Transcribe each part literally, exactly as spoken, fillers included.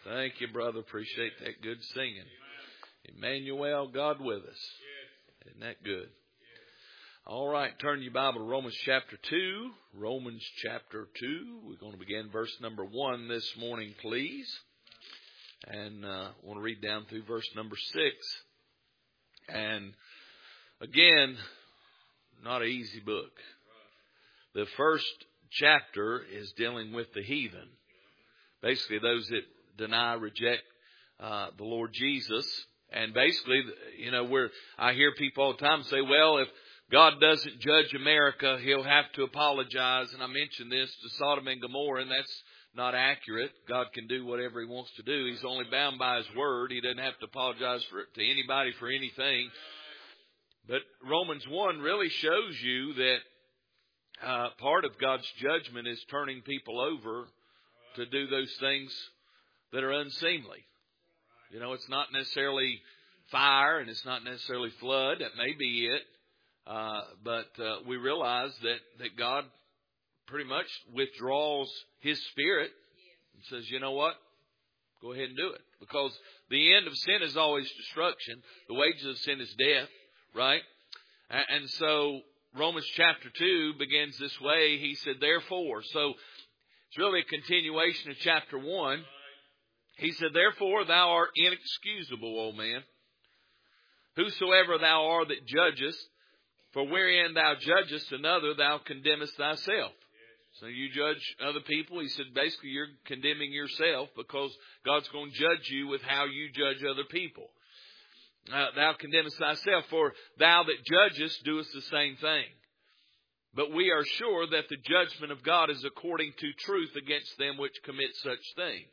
Thank you, brother. Appreciate that good singing. Emmanuel, God with us. Isn't that good? All right, turn your Bible to Romans chapter two. Romans chapter two. We're going to begin verse number one this morning, please. And uh, I want to read down through verse number six. And again, not an easy book. The first chapter is dealing with the heathen. Basically, those that deny, reject uh, the Lord Jesus. And basically, you know, where I hear people all the time say, well, if God doesn't judge America, He'll have to apologize. And I mentioned this to Sodom and Gomorrah, and that's not accurate. God can do whatever He wants to do. He's only bound by His word. He doesn't have to apologize for, to anybody for anything. But Romans one really shows you that uh, part of God's judgment is turning people over to do those things that are unseemly. You know, it's not necessarily fire and it's not necessarily flood. That may be it. Uh, but uh, we realize that, that God pretty much withdraws His Spirit and says, you know what? Go ahead and do it. Because the end of sin is always destruction. The wages of sin is death, right? And, and so Romans chapter two begins this way. He said, therefore. So it's really a continuation of chapter one. He said, therefore thou art inexcusable, O man, whosoever thou art that judgest, for wherein thou judgest another, thou condemnest thyself. So you judge other people. He said, basically, you're condemning yourself because God's going to judge you with how you judge other people. Uh, thou condemnest thyself, for thou that judgest doest the same thing. But we are sure that the judgment of God is according to truth against them which commit such things.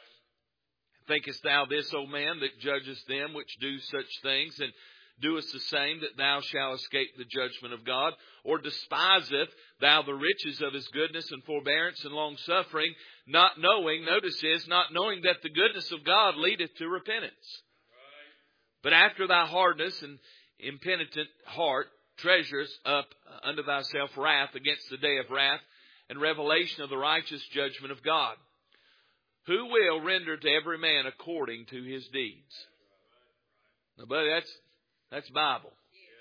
Thinkest thou this, O man, that judgest them which do such things, and doest the same, that thou shalt escape the judgment of God? Or despiseth thou the riches of His goodness and forbearance and longsuffering, not knowing, notice this, not knowing that the goodness of God leadeth to repentance? But after thy hardness and impenitent heart treasurest up unto thyself wrath against the day of wrath and revelation of the righteous judgment of God, who will render to every man according to his deeds. Now, buddy, that's that's Bible.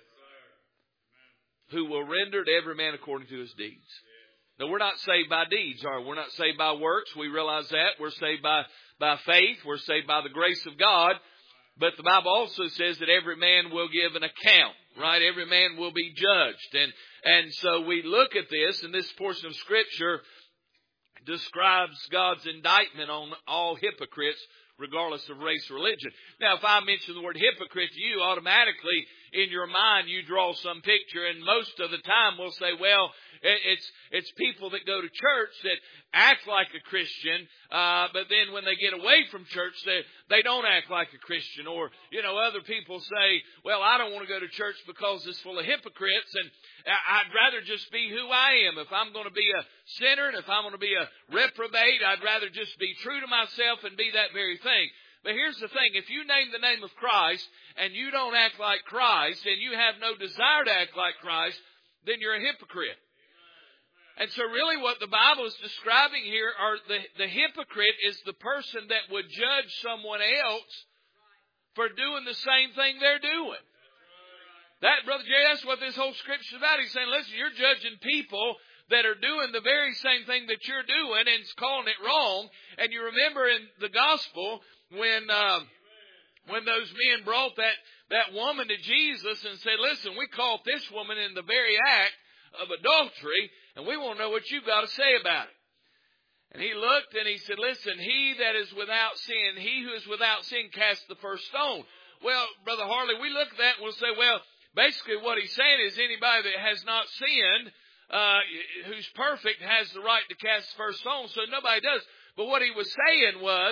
Who will render to every man according to his deeds. Now, we're not saved by deeds, are we? We're not saved by works. We realize that. We're saved by, by faith. We're saved by the grace of God. But the Bible also says that every man will give an account, right? Every man will be judged. And, and so we look at this, and this portion of Scripture describes God's indictment on all hypocrites, regardless of race or religion. Now, if I mention the word hypocrite to you, automatically in your mind you draw some picture, and most of the time we'll say, well, it's it's people that go to church that act like a Christian, uh, but then when they get away from church, they, they don't act like a Christian. Or, you know, other people say, well, I don't want to go to church because it's full of hypocrites, and I'd rather just be who I am. If I'm going to be a sinner and if I'm going to be a reprobate, I'd rather just be true to myself and be that very thing. But here's the thing. If you name the name of Christ and you don't act like Christ and you have no desire to act like Christ, then you're a hypocrite. And so really what the Bible is describing here are the, the hypocrite is the person that would judge someone else for doing the same thing they're doing. That, Brother Jerry, that's what this whole Scripture is about. He's saying, listen, you're judging people that are doing the very same thing that you're doing and it's calling it wrong. And you remember in the Gospel when uh, when those men brought that, that woman to Jesus and said, listen, we caught this woman in the very act of adultery, and we want to know what you've got to say about it. And he looked and he said, listen, he that is without sin, he who is without sin cast the first stone. Well, Brother Harley, we look at that and we'll say, well, basically what he's saying is anybody that has not sinned, uh, who's perfect, has the right to cast the first stone, so nobody does. But what he was saying was,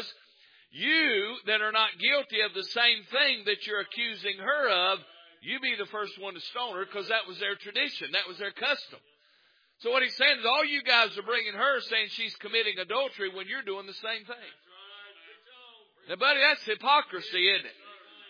you that are not guilty of the same thing that you're accusing her of, you be the first one to stone her, because that was their tradition. That was their custom. So what he's saying is all you guys are bringing her saying she's committing adultery when you're doing the same thing. Now, buddy, that's hypocrisy, isn't it?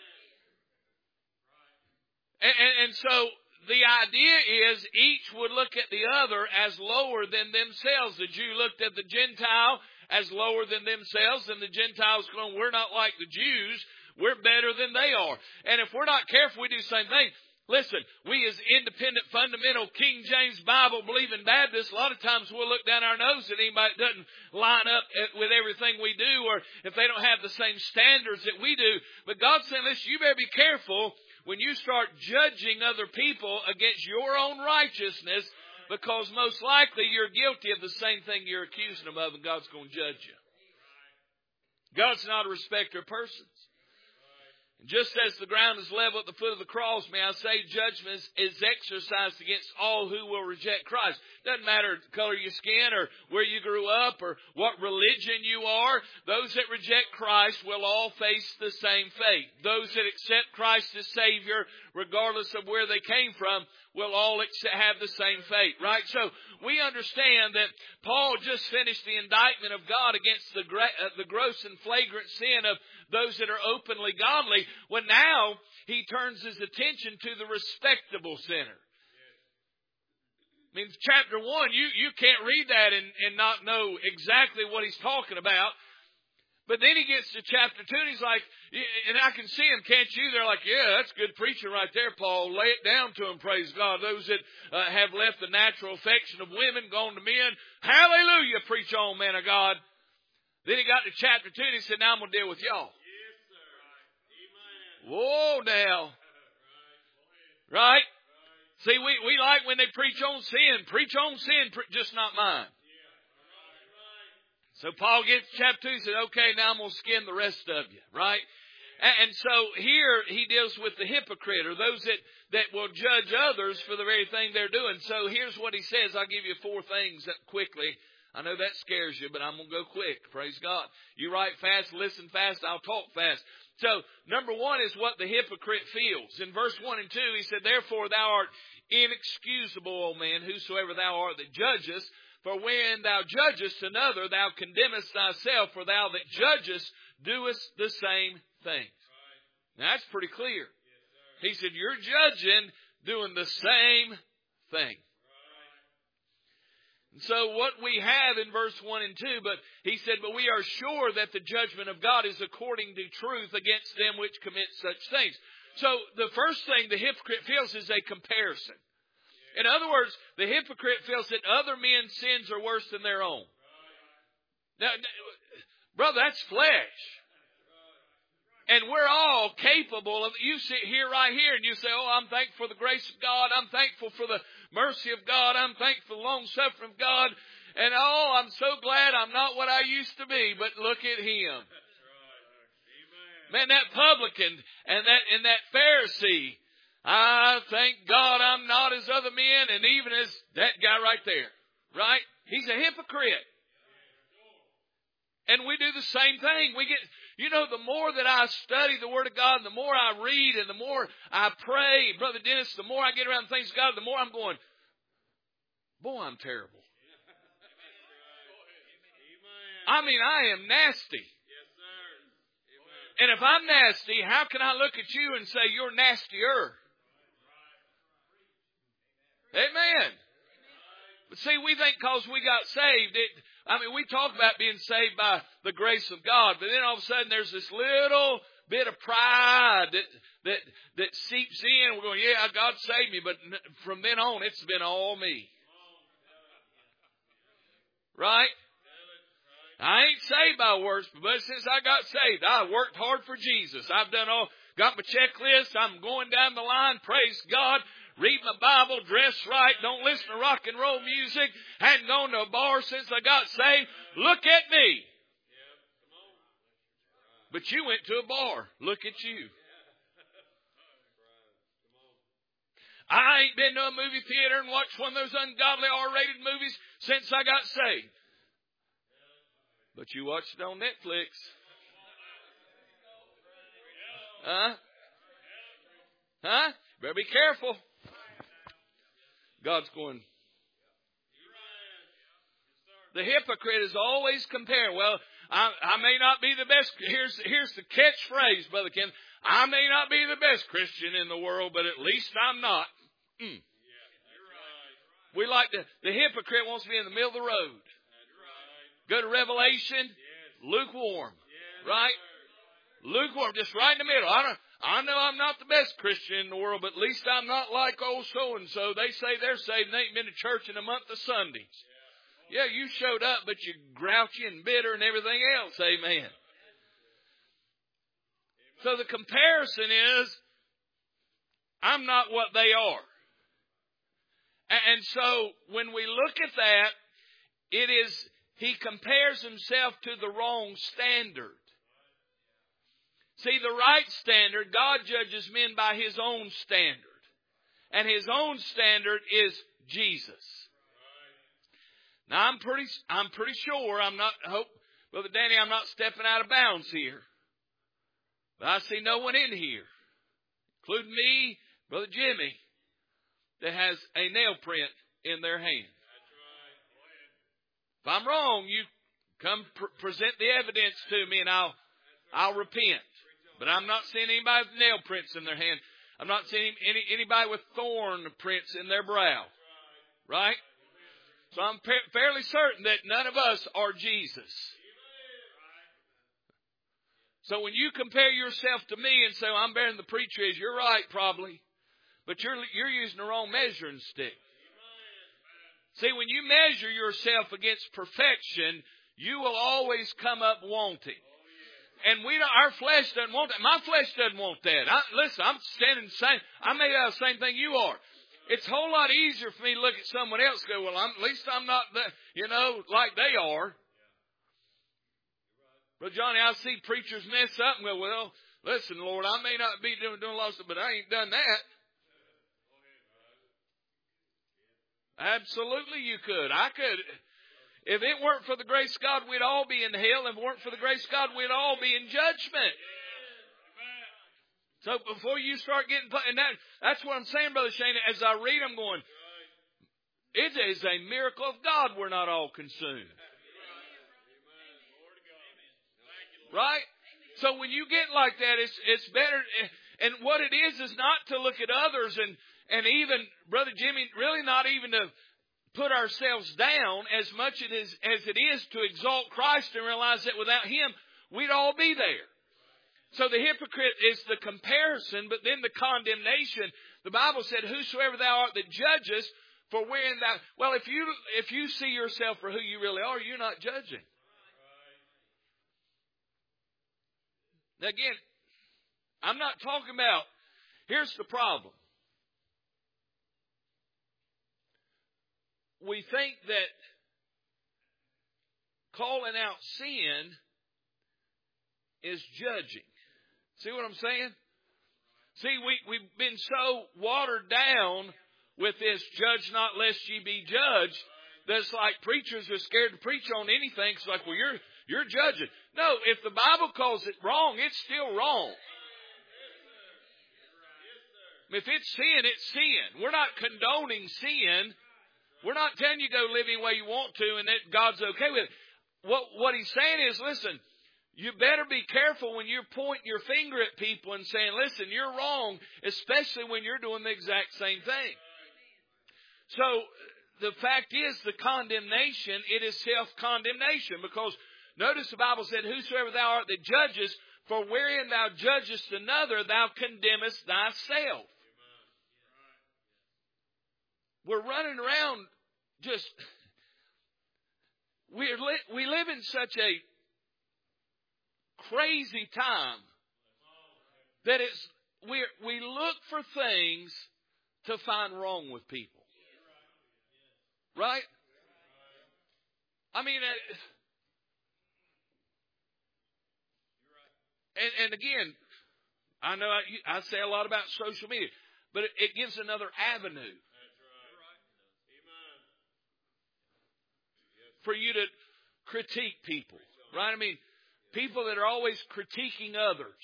And, and, and so the idea is each would look at the other as lower than themselves. The Jew looked at the Gentile as lower than themselves, and the Gentiles going, we're not like the Jews. We're better than they are. And if we're not careful, we do the same thing. Listen, we as independent, fundamental, King James Bible believing Baptists, a lot of times we'll look down our nose at anybody that doesn't line up with everything we do, or if they don't have the same standards that we do. But God's saying, listen, you better be careful when you start judging other people against your own righteousness, because most likely you're guilty of the same thing you're accusing them of, and God's going to judge you. God's not a respecter of persons. Just as the ground is level at the foot of the cross, may I say, judgment is exercised against all who will reject Christ. Doesn't matter the color of your skin or where you grew up or what religion you are. Those that reject Christ will all face the same fate. Those that accept Christ as Savior, regardless of where they came from, will all have the same fate, right? So we understand that Paul just finished the indictment of God against the, uh, the gross and flagrant sin of those that are openly godly, when now he turns his attention to the respectable sinner. I mean, chapter one, you, you can't read that and, and not know exactly what he's talking about. But then he gets to chapter two, and he's like, and I can see him, can't you? They're like, yeah, that's good preaching right there, Paul. Lay it down to him, praise God. Those that uh, have left the natural affection of women, gone to men, hallelujah, preach on, man of God. Then he got to chapter two, and he said, now I'm going to deal with y'all. Yes, sir. Amen. Whoa, now. Right? See, we, we like when they preach on sin. Preach on sin, just not mine. So Paul gets to chapter two, he said, okay, now I'm going to skin the rest of you, right? And, and so here he deals with the hypocrite, or those that, that will judge others for the very thing they're doing. So here's what he says. I'll give you four things that quickly. I know that scares you, but I'm going to go quick. Praise God. You write fast, listen fast, I'll talk fast. So number one is what the hypocrite feels. In verse one and two, he said, therefore thou art inexcusable, O man, whosoever thou art that judgest. For when thou judgest another, thou condemnest thyself, for thou that judgest doest the same thing. Now, that's pretty clear. He said, you're judging, doing the same thing. And so what we have in verse one and two, but he said, but we are sure that the judgment of God is according to truth against them which commit such things. So the first thing the hypocrite feels is a comparison. In other words, the hypocrite feels that other men's sins are worse than their own. Now, brother, that's flesh. And we're all capable of, you sit here right here and you say, oh, I'm thankful for the grace of God. I'm thankful for the mercy of God. I'm thankful for the long suffering of God. And oh, I'm so glad I'm not what I used to be. But look at him. Man, that publican and that, and that Pharisee, I thank God I'm not as other men, and even as that guy right there, right? He's a hypocrite. And we do the same thing. We get, you know, the more that I study the Word of God, the more I read, and the more I pray, Brother Dennis, the more I get around things of God, the more I'm going, boy, I'm terrible. I mean, I am nasty. And if I'm nasty, how can I look at you and say you're nastier? Amen. But see, we think because we got saved, it, I mean, we talk about being saved by the grace of God, but then all of a sudden there's this little bit of pride that that that seeps in. We're going, yeah, God saved me, but from then on, it's been all me. Right? I ain't saved by works, but since I got saved, I worked hard for Jesus. I've done all, got my checklist. I'm going down the line. Praise God. Read my Bible, dress right, don't listen to rock and roll music, hadn't gone to a bar since I got saved. Look at me. But you went to a bar. Look at you. I ain't been to a movie theater and watched one of those ungodly R-rated movies since I got saved. But you watched it on Netflix. Huh? Huh? Better be careful. God's going. The hypocrite is always comparing. Well, I, I may not be the best. Here's, here's the catchphrase, Brother Ken. I may not be the best Christian in the world, but at least I'm not. Mm. We like to, the hypocrite wants to be in the middle of the road. Go to Revelation. Lukewarm. Right? Lukewarm. Just right in the middle. I don't, I know I'm not the best Christian in the world, but at least I'm not like old so-and-so. They say they're saved and they ain't been to church in a month of Sundays. Yeah, you showed up, but you're grouchy and bitter and everything else. Amen. So the comparison is, I'm not what they are. And so when we look at that, it is, he compares himself to the wrong standard. See, the right standard, God judges men by His own standard. And His own standard is Jesus. Now I'm pretty, I'm pretty sure, I'm not, I hope, Brother Danny, I'm not stepping out of bounds here. But I see no one in here, including me, Brother Jimmy, that has a nail print in their hand. If I'm wrong, you come pr- present the evidence to me and I'll, I'll repent. But I'm not seeing anybody with nail prints in their hand. I'm not seeing any, anybody with thorn prints in their brow. Right? So I'm pa- fairly certain that none of us are Jesus. So when you compare yourself to me and say, well, I'm better than the preacher is, you're right probably. But you're, you're using the wrong measuring stick. See, when you measure yourself against perfection, you will always come up wanting. And we don't, our flesh doesn't want that. My flesh doesn't want that. I, listen, I'm standing the same. I made out the same thing you are. It's a whole lot easier for me to look at someone else and go, well, I'm, at least I'm not, the, you know, like they are. But Johnny, I see preachers mess up and go, well, listen, Lord, I may not be doing, doing a lot of stuff, but I ain't done that. Absolutely you could. I could. If it weren't for the grace of God, we'd all be in hell. If it weren't for the grace of God, we'd all be in judgment. So before you start getting, and that, that's what I'm saying, Brother Shane, as I read, I'm going, it is a miracle of God we're not all consumed. Right? So when you get like that, it's, it's better, and what it is is not to look at others and, and even, Brother Jimmy, really not even to put ourselves down as much it is, as it is to exalt Christ and realize that without Him, we'd all be there. So the hypocrite is the comparison, but then the condemnation. The Bible said, whosoever thou art that judgest, for wherein thou... Well, if you, if you see yourself for who you really are, you're not judging. Now again, I'm not talking about... Here's the problem. We think that calling out sin is judging. See what I'm saying? See, we, we've been so watered down with this judge not lest ye be judged, that it's like preachers are scared to preach on anything. It's like, well, you're, you're judging. No, if the Bible calls it wrong, it's still wrong. If it's sin, it's sin. We're not condoning sin. We're not telling you go live any way you want to and that God's okay with it. What, what he's saying is, listen, you better be careful when you're pointing your finger at people and saying, listen, you're wrong, especially when you're doing the exact same thing. So the fact is, the condemnation, it is self-condemnation, because notice the Bible said, whosoever thou art that judgest, for wherein thou judgest another, thou condemnest thyself. We're running around just, we're li- we live in such a crazy time that it's, we we look for things to find wrong with people. Right? I mean, uh, and, and again, I know I, I say a lot about social media, but it, it gives another avenue for you to critique people, right? I mean, people that are always critiquing others.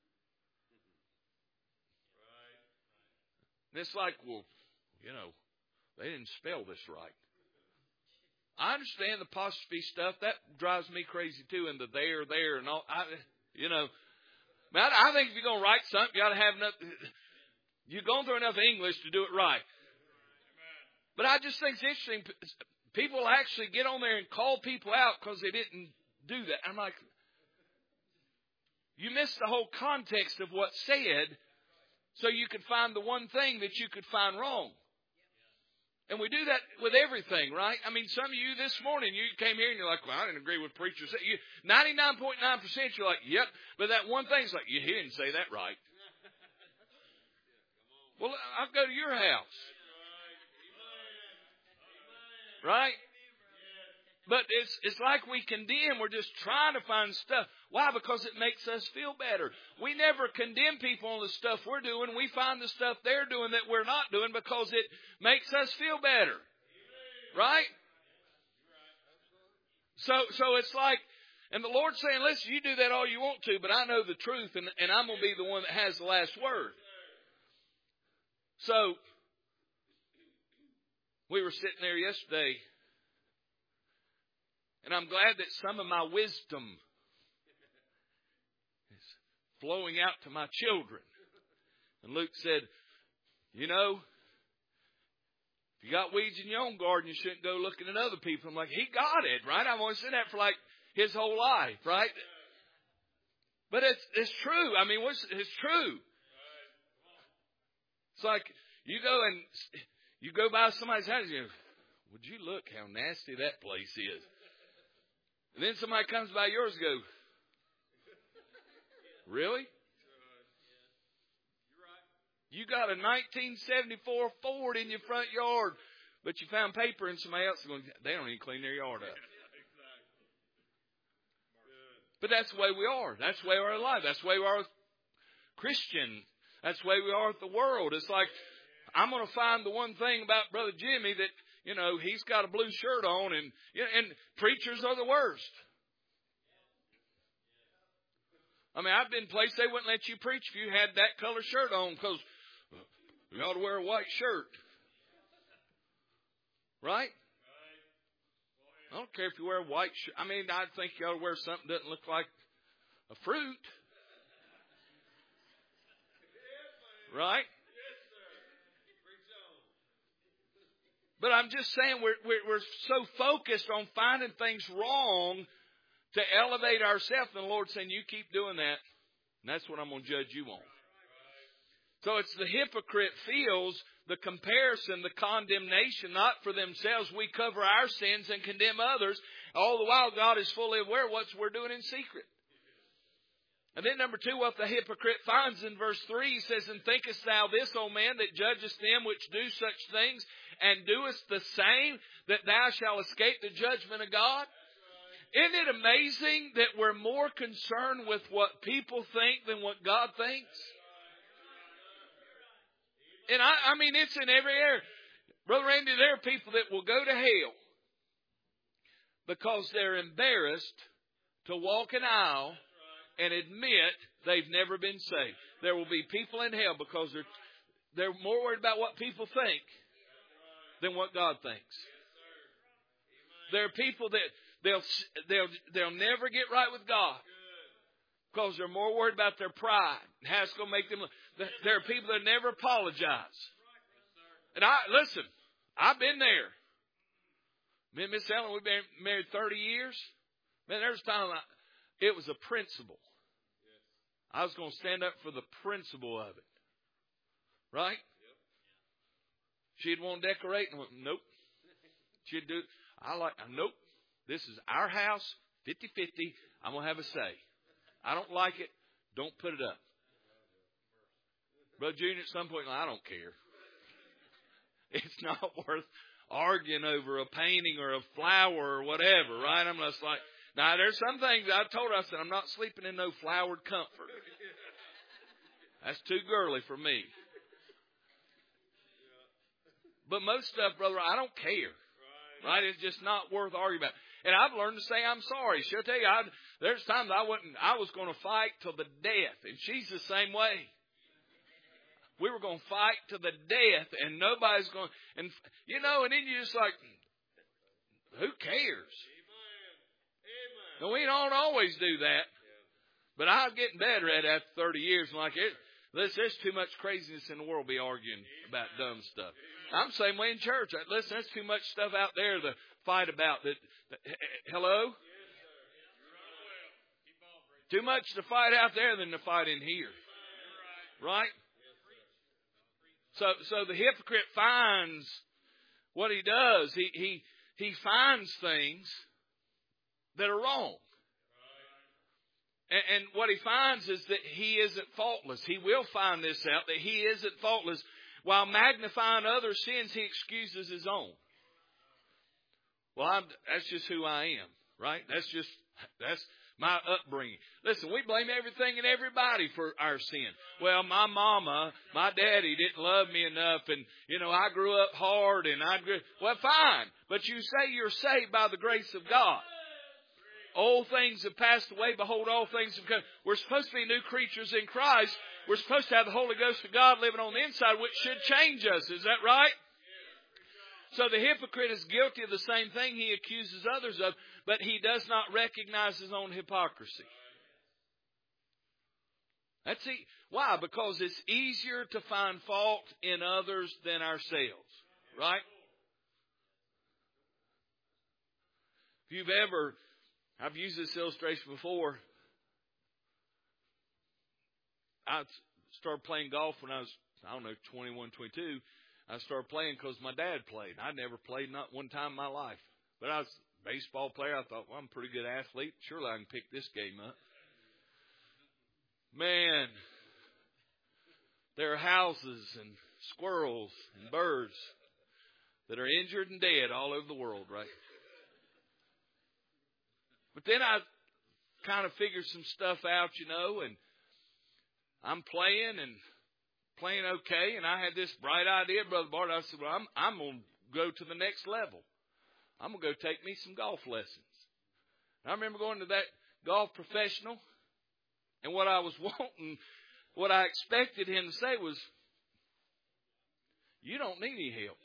And it's like, well, you know, they didn't spell this right. I understand the apostrophe stuff. That drives me crazy too, and the there, there, and all. I, you know, but I, I think if you're going to write something, you got to have enough. You're going through enough English to do it right. But I just think it's interesting. People actually get on there and call people out because they didn't do that. I'm like, you missed the whole context of what's said so you could find the one thing that you could find wrong. And we do that with everything, right? I mean, some of you this morning, you came here and you're like, well, I didn't agree with preachers. You, ninety-nine point nine percent you're like, yep. But that one thing's like, you didn't say that right. Well, I'll go to your house. Right? But it's it's like we condemn. We're just trying to find stuff. Why? Because it makes us feel better. We never condemn people on the stuff we're doing. We find the stuff they're doing that we're not doing because it makes us feel better. Right? So so it's like, and the Lord's saying, listen, you do that all you want to, but I know the truth, and, and I'm going to be the one that has the last word. So, we were sitting there yesterday, and I'm glad that some of my wisdom is flowing out to my children. And Luke said, you know, if you got weeds in your own garden, you shouldn't go looking at other people. I'm like, he got it, right? I've always said that for like his whole life, right? But it's it's true. I mean, what's, it's true. It's like you go and you go by somebody's house and you go, would you look how nasty that place is? And then somebody comes by yours and go, really? You got a nineteen seventy-four Ford in your front yard, but you found paper in somebody else going, they don't even clean their yard up. But that's the way we are. That's the way we are alive. That's the way we are with Christian. That's the way we are with the world. It's like, I'm going to find the one thing about Brother Jimmy that, you know, he's got a blue shirt on, and you know, and preachers are the worst. I mean, I've been places they wouldn't let you preach if you had that color shirt on because you ought to wear a white shirt. Right? I don't care if you wear a white shirt. I mean, I think you ought to wear something that doesn't look like a fruit. Right? But I'm just saying we're, we're, we're so focused on finding things wrong to elevate ourselves. And the Lord's saying, you keep doing that, and that's what I'm going to judge you on. So it's the hypocrite feels the comparison, the condemnation, not for themselves. We cover our sins and condemn others. All the while, God is fully aware of what we're doing in secret. And then number two, what the hypocrite finds in verse three, he says, and thinkest thou this, O man, that judgest them which do such things, and doest the same, that thou shalt escape the judgment of God? Isn't it amazing that we're more concerned with what people think than what God thinks? And I, I mean, it's in every area. Brother Randy, there are people that will go to hell because they're embarrassed to walk an aisle and admit they've never been saved. There will be people in hell because they're they're more worried about what people think than what God thinks. There are people that they'll they'll they'll never get right with God because they're more worried about their pride and how it's going to make them. There are people that never apologize. And I listen, I've been there. Me and Miss Ellen, we've been married thirty years. Man, there's a time I, it was a principle. I was going to stand up for the principle of it. Right? She'd want to decorate, and I went, nope. She'd do, I like, nope. This is our house, fifty-fifty. I'm going to have a say. I don't like it. Don't put it up. Brother Junior, at some point, I don't care. It's not worth arguing over a painting or a flower or whatever, right? I'm just like, now, there's some things I told her, I said, I'm not sleeping in no flowered comfort. That's too girly for me. But most stuff, brother, I don't care. Right? It's just not worth arguing about. And I've learned to say I'm sorry. She'll tell you, I, there's times I wouldn't, I was going to fight till the death. And she's the same way. We were going to fight to the death, and nobody's going, and you know, and then you're just like, who cares? No, we don't always do that. But I'm getting better at it after thirty years. Like it, listen, there's too much craziness in the world to be arguing about dumb stuff. I'm the same way in church. Listen, there's too much stuff out there. The fight about. That, that hello? Too much to fight out there than to fight in here. Right? So so the hypocrite finds what he does. He he he finds things that are wrong. And, and what he finds is that he isn't faultless. He will find this out, that he isn't faultless. While magnifying other sins, he excuses his own. Well, I'm, that's just who I am, right? That's just, that's my upbringing. Listen, we blame everything and everybody for our sin. Well, my mama, my daddy didn't love me enough, and, you know, I grew up hard, and I grew... Well, fine, but you say you're saved by the grace of God. Old things have passed away. Behold, all things have come. We're supposed to be new creatures in Christ. We're supposed to have the Holy Ghost of God living on the inside, which should change us. Is that right? So the hypocrite is guilty of the same thing he accuses others of, but he does not recognize his own hypocrisy. That's it. Why? Because it's easier to find fault in others than ourselves. Right? If you've ever... I've used this illustration before. I started playing golf when I was, I don't know, twenty-one, twenty-two. I started playing because my dad played. I never played not one time in my life. But I was a baseball player. I thought, well, I'm a pretty good athlete. Surely I can pick this game up. Man, there are houses and squirrels and birds that are injured and dead all over the world, right? But then I kind of figured some stuff out, you know, and I'm playing and playing okay. And I had this bright idea, Brother Bart. I said, well, I'm, I'm going to go to the next level. I'm going to go take me some golf lessons. And I remember going to that golf professional, and what I was wanting, what I expected him to say was, you don't need any help.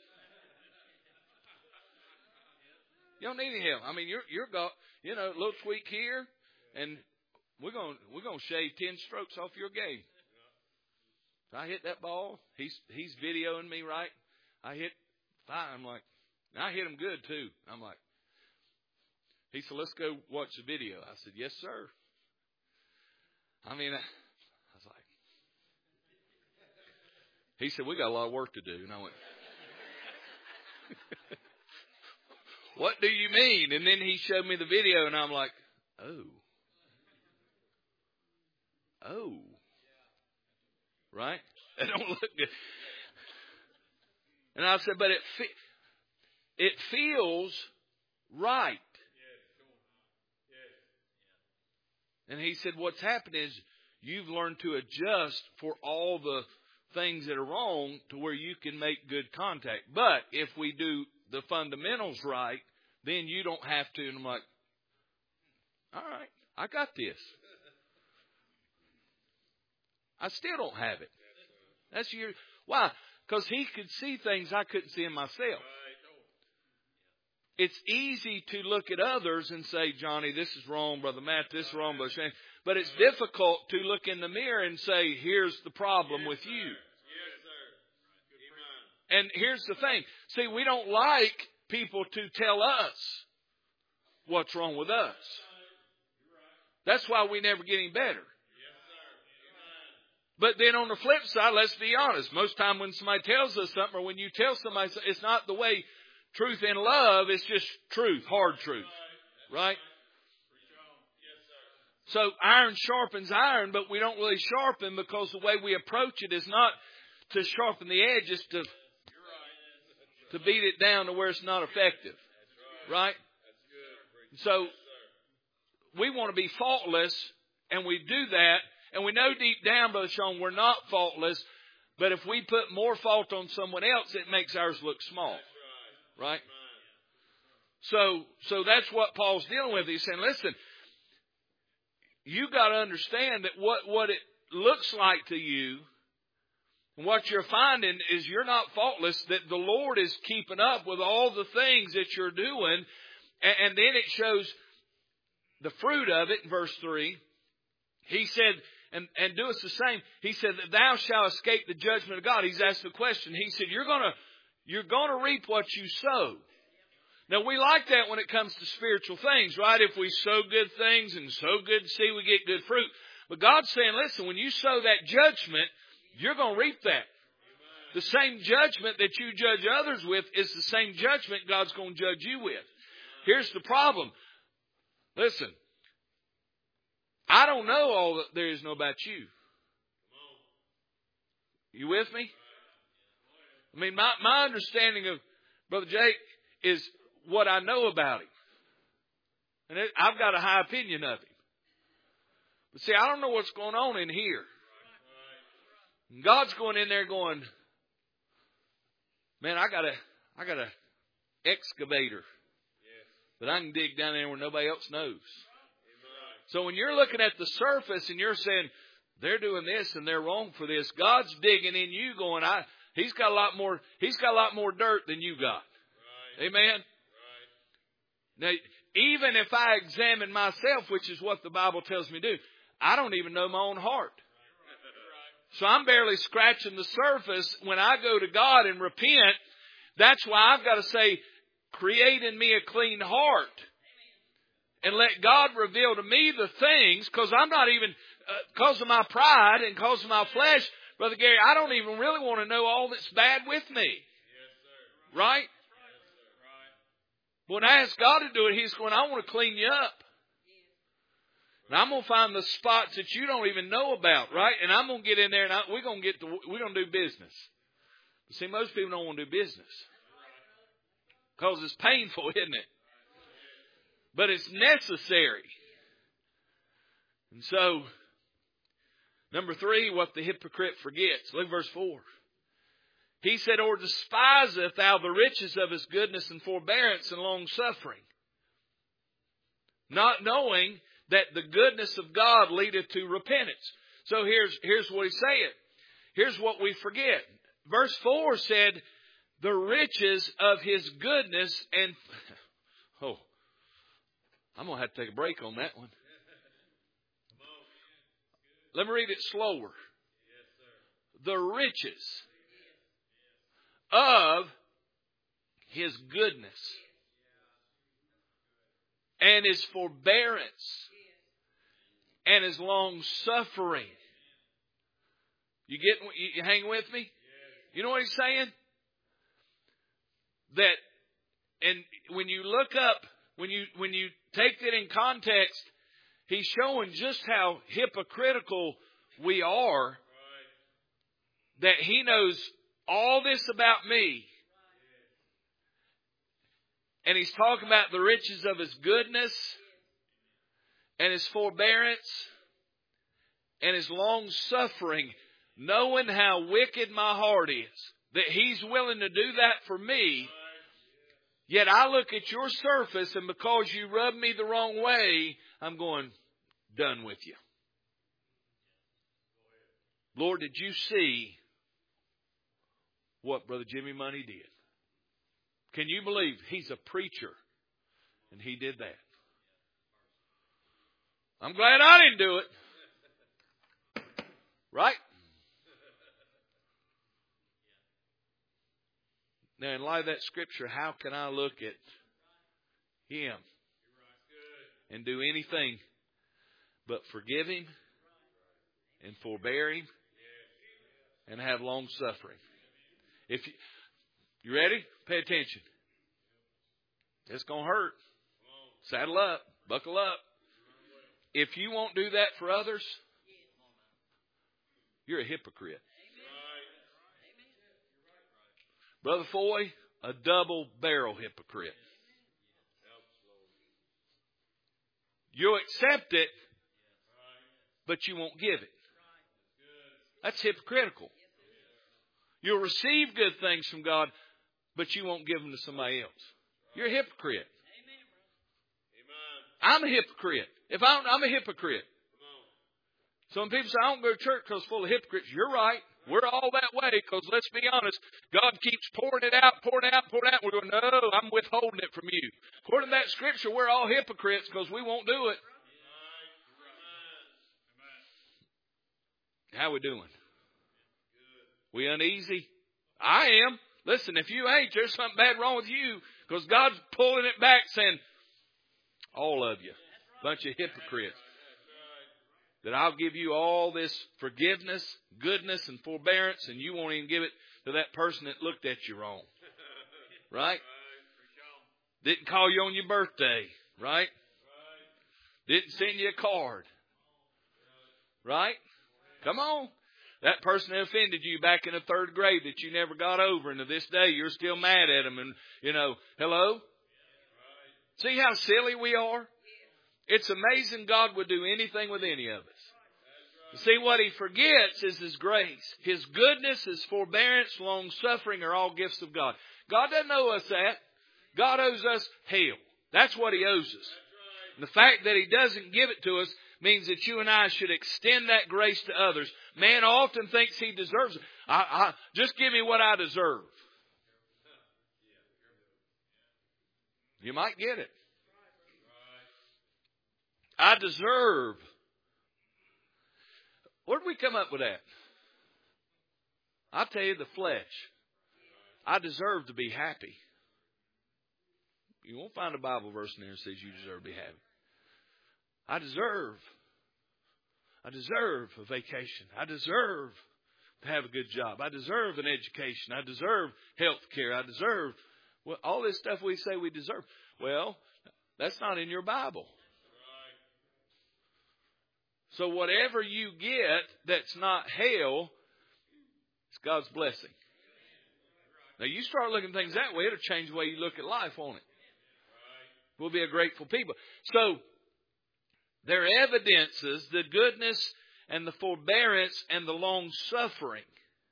You don't need any help. I mean, you're you're go, you know, a little tweak here, and we're going we're going to shave ten strokes off your game. So I hit that ball. He's he's videoing me, right? I hit five. I'm like, and I hit him good too. I'm like, he said, let's go watch the video. I said, yes, sir. I mean, I, I was like, he said, we got a lot of work to do, and I went. What do you mean? And then he showed me the video, and I'm like, oh. Oh. Right? It don't look good. And I said, but it fe- it feels right. And he said, what's happened is you've learned to adjust for all the things that are wrong to where you can make good contact. But if we do the fundamentals right, then you don't have to. And I'm like, all right, I got this. I still don't have it. That's your, why? Because he could see things I couldn't see in myself. It's easy to look at others and say, Johnny, this is wrong, Brother Matt, this is wrong, Brother Shane. But it's difficult to look in the mirror and say, here's the problem yes, with sir. you. Yes, sir. And here's the thing. See, we don't like people to tell us what's wrong with us. That's why we never get any better. But then on the flip side, let's be honest. Most time when somebody tells us something, or when you tell somebody, it's not the way truth and love. It's just truth, hard truth, right? So iron sharpens iron, but we don't really sharpen because the way we approach it is not to sharpen the edge, it's to to beat it down to where it's not effective, right? So we want to be faultless, and we do that. And we know deep down, Brother Sean, we're not faultless. But if we put more fault on someone else, it makes ours look small. Right? So, so that's what Paul's dealing with. He's saying, listen, you got to understand that what, what it looks like to you, and what you're finding is you're not faultless, that the Lord is keeping up with all the things that you're doing. And, and then it shows the fruit of it in verse three. He said, And, and do us the same. He said that thou shalt escape the judgment of God. He's asked the question. He said, you're going to, you're going to reap what you sow. Now, we like that when it comes to spiritual things, right? If we sow good things and sow good seed, we get good fruit. But God's saying, listen, when you sow that judgment, you're going to reap that. The same judgment that you judge others with is the same judgment God's going to judge you with. Here's the problem. Listen, I don't know all that there is to know about you. You with me? I mean, my, my understanding of Brother Jake is what I know about him. And it, I've got a high opinion of him. But see, I don't know what's going on in here. And God's going in there going, man, I got a, I got a excavator that I can dig down there where nobody else knows. So when you're looking at the surface and you're saying, they're doing this and they're wrong for this, God's digging in you going, I, he's got a lot more, he's got a lot more dirt than you got. Right. Amen. Right. Now, even if I examine myself, which is what the Bible tells me to do, I don't even know my own heart. So I'm barely scratching the surface. When I go to God and repent, that's why I've got to say, create in me a clean heart. And let God reveal to me the things, because I'm not even, because uh, of my pride and because of my flesh, Brother Gary, I don't even really want to know all that's bad with me. Yes, sir. Right? Yes, sir. Right. When I ask God to do it, He's going, I want to clean you up. And I'm going to find the spots that you don't even know about, right? And I'm going to get in there and I, we're going to get to, we're going to do business. But see, most people don't want to do business. Because it's painful, isn't it? But it's necessary. And so, number three, what the hypocrite forgets. Look at verse four. He said, or despiseth thou the riches of his goodness and forbearance and long suffering, not knowing that the goodness of God leadeth to repentance. So here's, here's what he's saying. Here's what we forget. Verse four said, the riches of his goodness and... Oh, I'm going to have to take a break on that one. Let me read it slower. The riches of his goodness and his forbearance and his long suffering. You get, you hang with me? You know what he's saying? That, and when you look up, when you, when you take it in context, he's showing just how hypocritical we are. That he knows all this about me. And he's talking about the riches of his goodness and his forbearance and his long suffering, knowing how wicked my heart is. That he's willing to do that for me. Yet I look at your surface, and because you rub me the wrong way, I'm going, done with you. Lord, did you see what Brother Jimmy Money did? Can you believe he's a preacher and he did that? I'm glad I didn't do it. Right? Now, in light of that scripture, how can I look at him and do anything but forgive him and forbear him and have long suffering? If you, you ready? Pay attention. It's going to hurt. Saddle up. Buckle up. If you won't do that for others, you're a hypocrite. Brother Foy, a double-barrel hypocrite. You'll accept it, but you won't give it. That's hypocritical. You'll receive good things from God, but you won't give them to somebody else. You're a hypocrite. I'm a hypocrite. If I don't, I'm a hypocrite. So when people say, I don't go to church because it's full of hypocrites, you're right. We're all that way because let's be honest, God keeps pouring it out, pouring it out, pouring it out. We're going, no, I'm withholding it from you. According to that scripture, we're all hypocrites because we won't do it. How we doing? We uneasy? I am. Listen, if you ain't, there's something bad wrong with you. Because God's pulling it back saying, all of you, bunch of hypocrites, that I'll give you all this forgiveness, goodness, and forbearance, and you won't even give it to that person that looked at you wrong. Right? Didn't call you on your birthday. Right? Didn't send you a card. Right? Come on. That person that offended you back in the third grade that you never got over, and to this day you're still mad at them. And, you know, hello? See how silly we are? It's amazing God would do anything with any of us. See, what He forgets is His grace. His goodness, His forbearance, long-suffering are all gifts of God. God doesn't owe us that. God owes us hell. That's what He owes us. And the fact that He doesn't give it to us means that you and I should extend that grace to others. Man often thinks he deserves it. I, I, just give me what I deserve. You might get it. I deserve. Where did we come up with that? I tell you, the flesh. I deserve to be happy. You won't find a Bible verse in there that says you deserve to be happy. I deserve. I deserve a vacation. I deserve to have a good job. I deserve an education. I deserve health care. I deserve well, all this stuff we say we deserve. Well, that's not in your Bible. So whatever you get that's not hell, it's God's blessing. Now you start looking at things that way, it'll change the way you look at life, won't it? We'll be a grateful people. So there are evidences, the goodness and the forbearance and the long suffering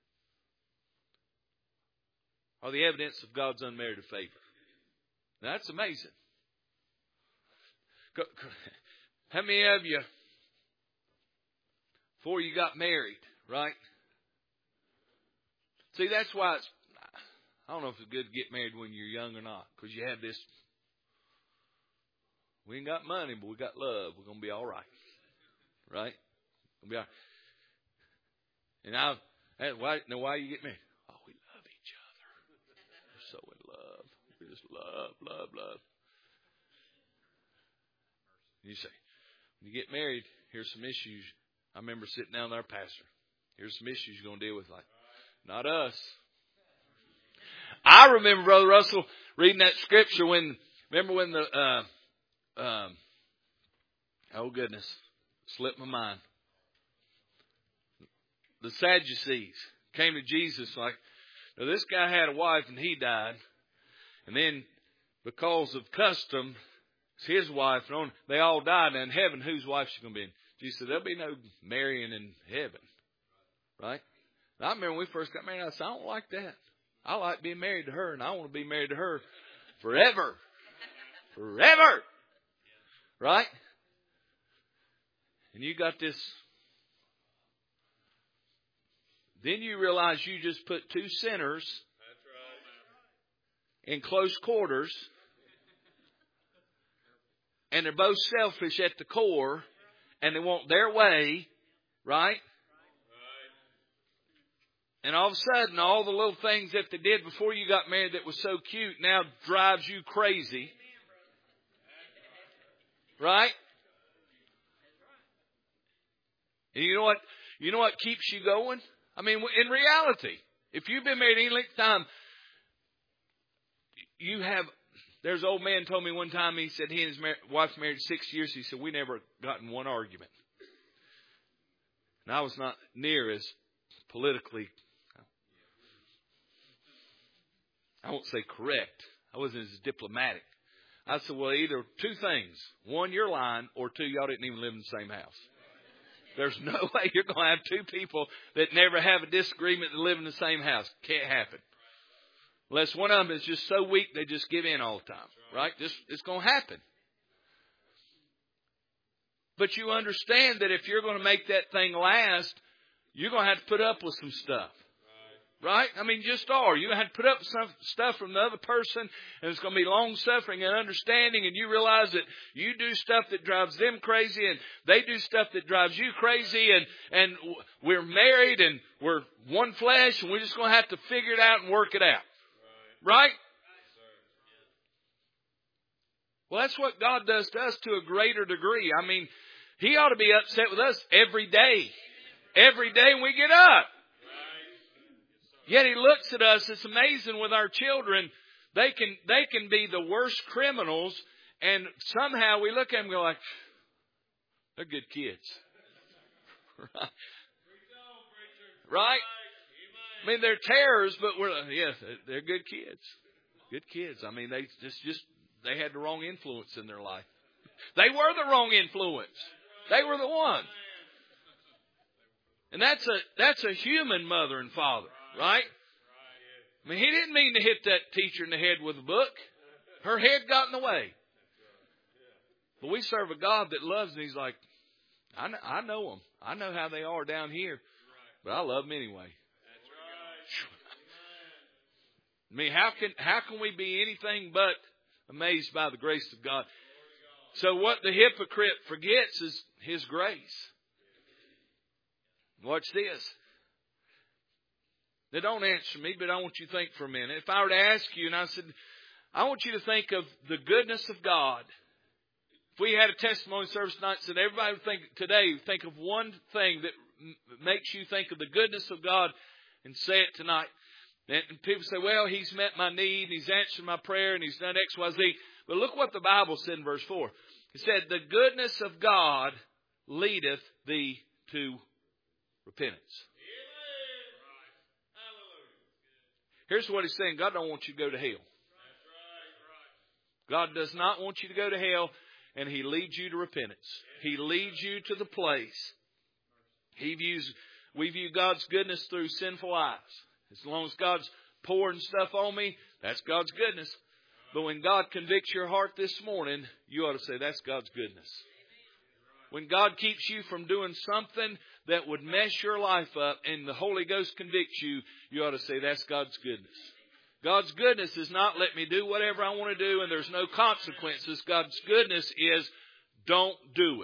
are the evidence of God's unmerited favor. Now, that's amazing. How many of you, before you got married, right? See, that's why it's, I don't know if it's good to get married when you're young or not, because you have this, we ain't got money, but we got love. We're going to be all right. Right? We'll be all right. And I, hey, why, now why you get married? Oh, we love each other. We're so in love. We just love, love, love. You say, when you get married, here's some issues. I remember sitting down with our pastor. Here's some issues you're going to deal with. Like, not us. I remember, Brother Russell, reading that scripture when, remember when the, uh, Um, oh goodness, slipped my mind. The Sadducees came to Jesus like, now this guy had a wife and he died. And then because of custom, it's his wife, and on, they all died. And in heaven, whose wife is she going to be in? Jesus said, there'll be no marrying in heaven. Right? And I remember when we first got married, I said, I don't like that. I like being married to her, and I want to be married to her forever. Forever. Right? And you got this. Then you realize you just put two sinners in close quarters. And they're both selfish at the core. And they want their way. Right? And all of a sudden, all the little things that they did before you got married that was so cute now drives you crazy. Right? And you know what? You know what keeps you going? I mean, in reality, if you've been married any length of time, you have. There's an old man told me one time. He said he and his mar- wife married six years. He said we never got in one argument. And I was not near as politically, I won't say correct. I wasn't as diplomatic. I said, well, either two things. One, you're lying, or two, y'all didn't even live in the same house. There's no way you're going to have two people that never have a disagreement that live in the same house. Can't happen. Unless one of them is just so weak, they just give in all the time. Right? Just, it's going to happen. But you understand that if you're going to make that thing last, you're going to have to put up with some stuff. Right? I mean, just are. You have to put up some stuff from the other person, and it's going to be long-suffering and understanding, and you realize that you do stuff that drives them crazy, and they do stuff that drives you crazy, and, and we're married, and we're one flesh, and we're just going to have to figure it out and work it out. Right? Well, that's what God does to us to a greater degree. I mean, He ought to be upset with us every day. Every day when we get up. Yet He looks at us. It's amazing with our children. They can, they can be the worst criminals. And somehow we look at them and go like, they're good kids. Right? Right? I mean, they're terrors, but we're, yes, they're good kids. Good kids. I mean, they just, just, they had the wrong influence in their life. They were the wrong influence. They were the one. And that's a, that's a human mother and father, right? I mean, he didn't mean to hit that teacher in the head with a book. Her head got in the way. But we serve a God that loves them. He's like, I know, I know them. I know how they are down here, but I love them anyway. I mean, how can how can we be anything but amazed by the grace of God? So what the hypocrite forgets is His grace. Watch this. Now, don't answer me, but I want you to think for a minute. If I were to ask you, and I said, I want you to think of the goodness of God. If we had a testimony service tonight, said everybody would think today, think of one thing that m- makes you think of the goodness of God, and say it tonight. And people say, well, He's met my need, and He's answered my prayer, and He's done X, Y, Z. But look what the Bible said in verse four. It said, the goodness of God leadeth thee to repentance. Here's what He's saying. God don't want you to go to hell. God does not want you to go to hell, and He leads you to repentance. He leads you to the place. He views, we view God's goodness through sinful eyes. As long as God's pouring stuff on me, that's God's goodness. But when God convicts your heart this morning, you ought to say, that's God's goodness. When God keeps you from doing something that would mess your life up and the Holy Ghost convicts you, you ought to say, that's God's goodness. God's goodness is not let me do whatever I want to do and there's no consequences. God's goodness is don't do it.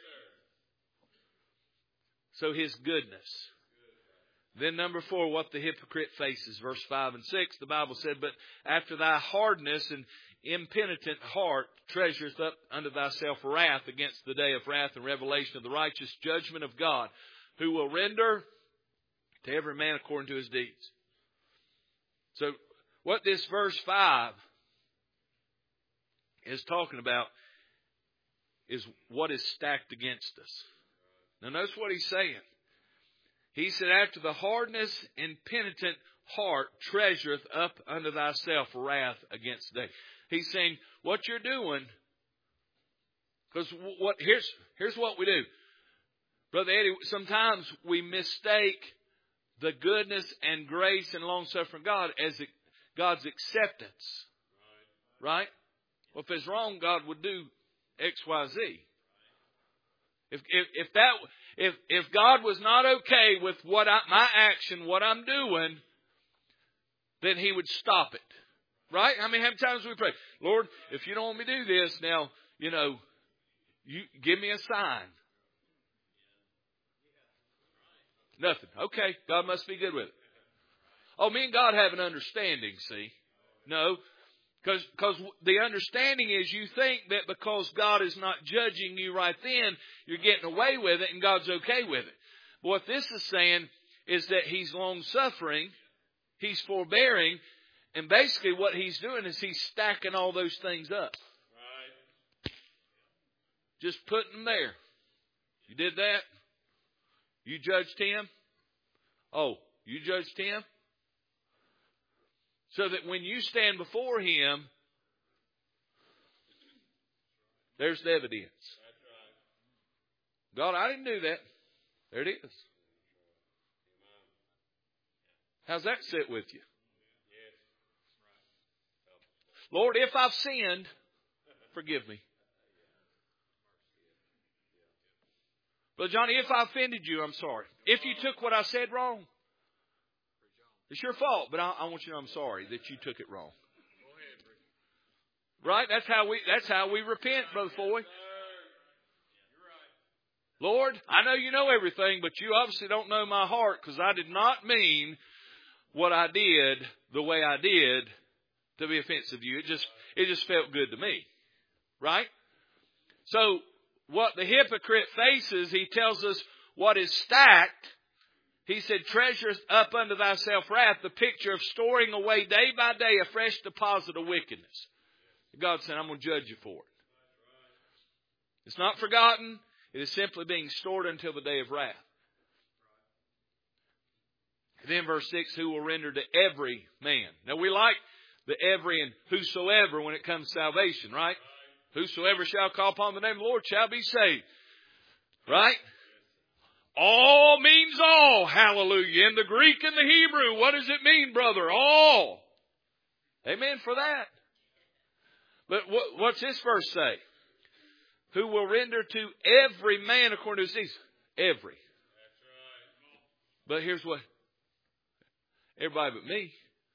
So His goodness. Then number four, what the hypocrite faces. Verse five and six, the Bible said, but after thy hardness and impenitent heart treasureth up unto thyself wrath against the day of wrath and revelation of the righteous judgment of God, who will render to every man according to his deeds. So what this verse five is talking about is what is stacked against us. Now notice what he's saying. He said, after the hardness and penitent heart treasureth up unto thyself wrath against the day. He's saying, what you're doing, because what here's here's what we do. Brother Eddie, sometimes we mistake the goodness and grace and long-suffering God as God's acceptance. Right? Well, if it's wrong, God would do X, Y, Z. If if, if that if if God was not okay with what I, my action, what I'm doing, then He would stop it. Right? I mean, how many times we pray, Lord, if you don't want me to do this, now, you know, you give me a sign. Nothing. Okay, God must be good with it. Oh, me and God have an understanding, see? No, because because the understanding is you think that because God is not judging you right then, you're getting away with it and God's okay with it. But what this is saying is that He's long-suffering, He's forbearing, and basically what He's doing is He's stacking all those things up. Right. Just putting them there. You did that? You judged him? Oh, you judged him? So that when you stand before Him, there's the evidence. God, I didn't do that. There it is. How's that sit with you? Lord, if I've sinned, forgive me. Brother Johnny, if I offended you, I'm sorry. If you took what I said wrong, it's your fault, but I, I want you to know I'm sorry that you took it wrong. Right? That's how we that's how we repent, Brother Foy. Lord, I know you know everything, but you obviously don't know my heart, because I did not mean what I did the way I did to be offensive to you. It just it just felt good to me. Right? So, what the hypocrite faces, he tells us what is stacked. He said, treasure up unto thyself wrath, the picture of storing away day by day a fresh deposit of wickedness. God said, I'm going to judge you for it. It's not forgotten. It is simply being stored until the day of wrath. And then verse six, who will render to every man. Now we like the every and whosoever when it comes to salvation, right? Whosoever shall call upon the name of the Lord shall be saved. Right? All means all. Hallelujah. In the Greek and the Hebrew, what does it mean, brother? All. Amen for that. But what, what's this verse say? Who will render to every man according to his deeds. Every. But here's what. Everybody but me.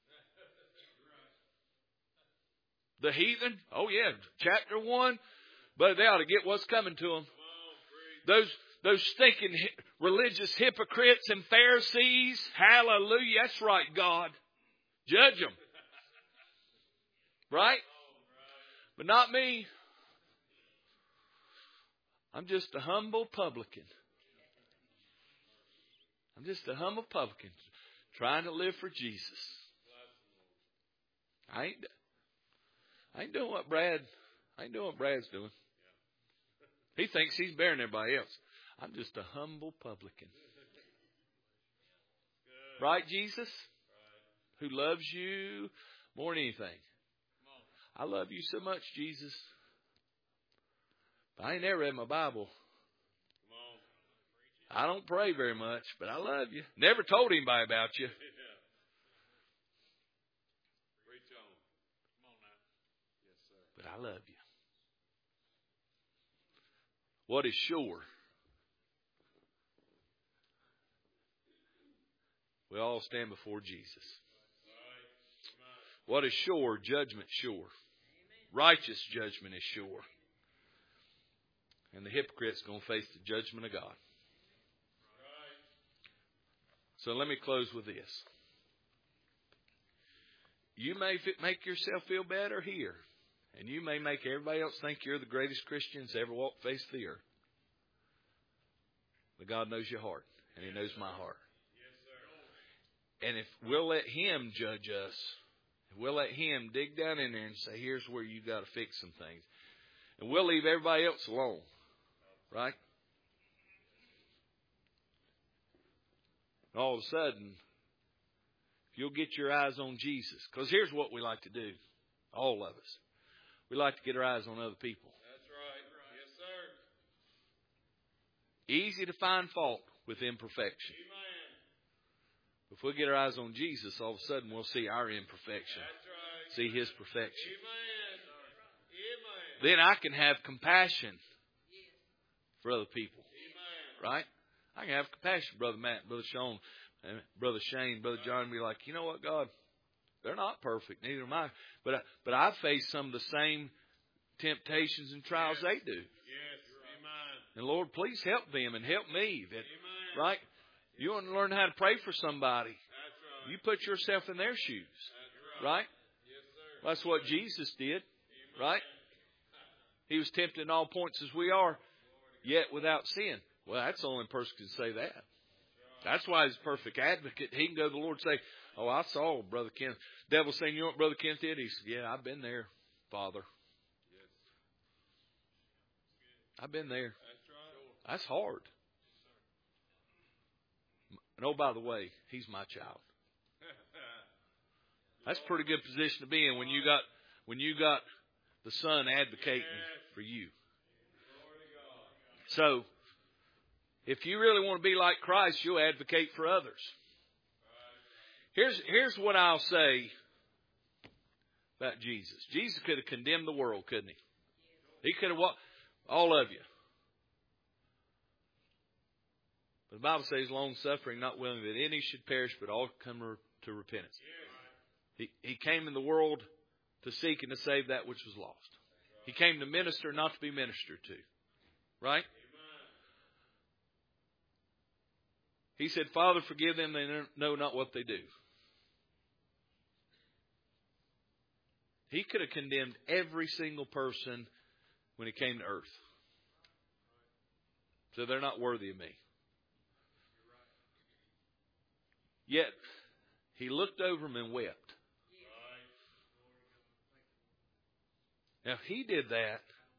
The heathen. Oh yeah. Chapter one. But they ought to get what's coming to them. Those, those stinking religious hypocrites and Pharisees. Hallelujah. That's right, God. Judge them. Right? But not me. I'm just a humble publican. I'm just a humble publican trying to live for Jesus. I ain't, I ain't doing what Brad, I ain't doing what Brad's doing. He thinks he's better than everybody else. I'm just a humble publican. Right, Jesus? Who loves you more than anything. I love you so much, Jesus. But I ain't never read my Bible. I don't pray very much, but I love you. Never told anybody about you. But I love you. What is sure? We all stand before Jesus. What is sure? Judgment sure. Righteous judgment is sure. And the hypocrite's going to face the judgment of God. So let me close with this. You may make yourself feel better here. And you may make everybody else think you're the greatest Christians ever walked the face of the earth. But God knows your heart. And He knows my heart. And if we'll let Him judge us, if we'll let Him dig down in there and say, here's where you got to fix some things. And we'll leave everybody else alone. Right? All of a sudden, if you'll get your eyes on Jesus. Because here's what we like to do. All of us. We like to get our eyes on other people. That's right. Yes, sir. Easy to find fault with imperfection. Amen. If we get our eyes on Jesus, all of a sudden we'll see our imperfection. That's right. See His perfection. Amen. Then I can have compassion for other people. Amen. Right? I can have compassion for Brother Matt, Brother Sean, Brother Shane, Brother John, and be like, you know what, God? They're not perfect, neither am I. But I, but I face some of the same temptations and trials Yes. they do. Yes. Amen. And Lord, please help them and help me. That, Amen. right? You want to learn how to pray for somebody. That's right. You put yourself in their shoes. That's right. Right? Yes, sir. Well, that's what Jesus did. Amen. Right? He was tempted in all points as we are, yet without sin. Well, that's the only person who can say that. That's why he's a perfect advocate. He can go to the Lord and say, oh, I saw Brother Kenneth. Devil saying, you know what Brother Kenneth did? He said, yeah, I've been there, Father. I've been there. That's hard. And oh, by the way, he's my child. That's a pretty good position to be in when you got when you got the Son advocating for you. So, if you really want to be like Christ, you'll advocate for others. Here's, here's what I'll say about Jesus. Jesus could have condemned the world, couldn't He? He could have walked, all of you. But the Bible says, long-suffering, not willing that any should perish, but all come to repentance. He, he came in the world to seek and to save that which was lost. He came to minister, not to be ministered to. Right? He said, Father, forgive them, they know not what they do. He could have condemned every single person when He came to earth. So they're not worthy of me. Yet, He looked over them and wept. Now, if He did that,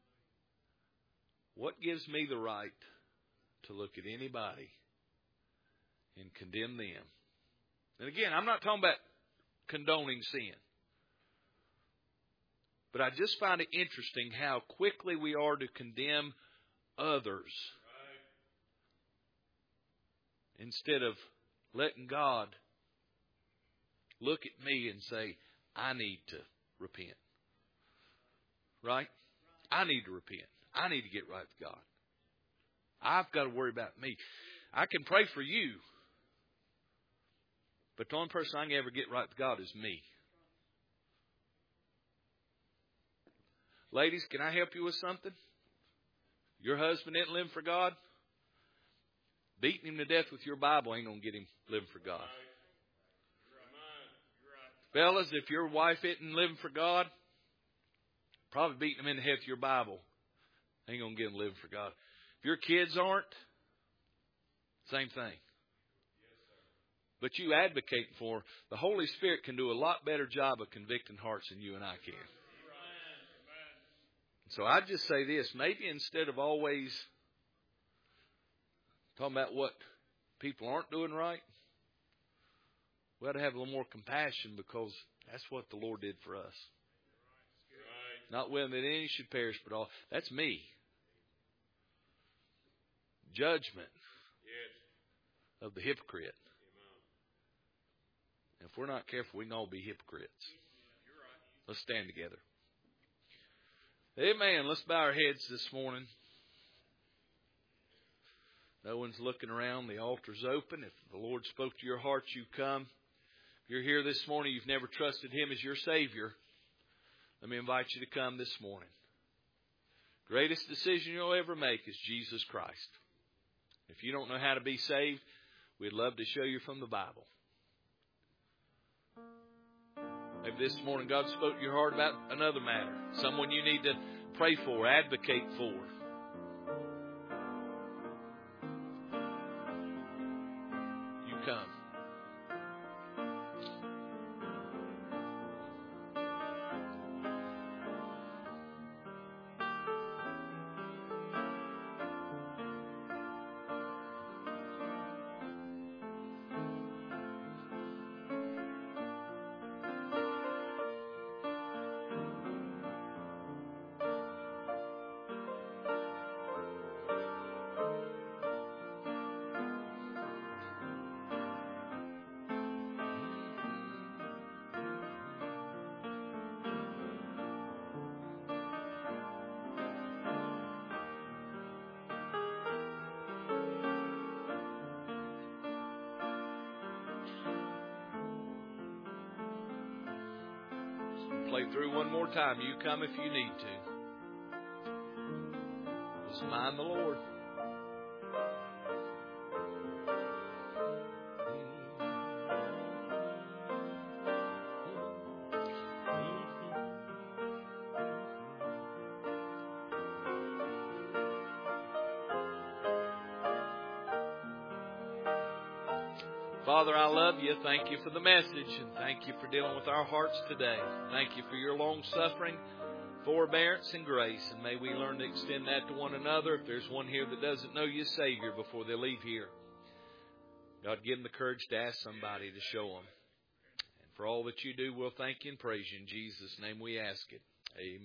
what gives me the right to look at anybody and condemn them? And again, I'm not talking about condoning sin. But I just find it interesting how quickly we are to condemn others instead of letting God look at me and say, I need to repent. Right? I need to repent. I need to get right with God. I've got to worry about me. I can pray for you. But the only person I can ever get right with God is me. Ladies, can I help you with something? Your husband isn't living for God? Beating him to death with your Bible ain't going to get him living for God. Fellas, if your wife isn't living for God, probably beating them in the head with your Bible ain't going to get them living for God. If your kids aren't, same thing. But you advocating for, the Holy Spirit can do a lot better job of convicting hearts than you and I can. So I just say this, maybe instead of always talking about what people aren't doing right, we ought to have a little more compassion, because that's what the Lord did for us. Right. Not willing that any should perish, but all. That's me. Judgment yes. of the hypocrite. And if we're not careful, we can all be hypocrites. Right. Let's stand together. Amen. Let's bow our heads this morning. No one's looking around. The altar's open. If the Lord spoke to your heart, you come. If you're here this morning, you've never trusted Him as your Savior, let me invite you to come this morning. Greatest decision you'll ever make is Jesus Christ. If you don't know how to be saved, we'd love to show you from the Bible. Maybe this morning God spoke to your heart about another matter. Someone you need to pray for, advocate for. You come. Play through one more time. You come if you need to. Just mind the Lord. Father, I love you. Thank you for the message, and thank you for dealing with our hearts today. Thank you for your long suffering, forbearance, and grace, and may we learn to extend that to one another. If there's one here that doesn't know you as Savior before they leave here, God, give them the courage to ask somebody to show them. And for all that you do, we'll thank you and praise you. In Jesus' name we ask it. Amen.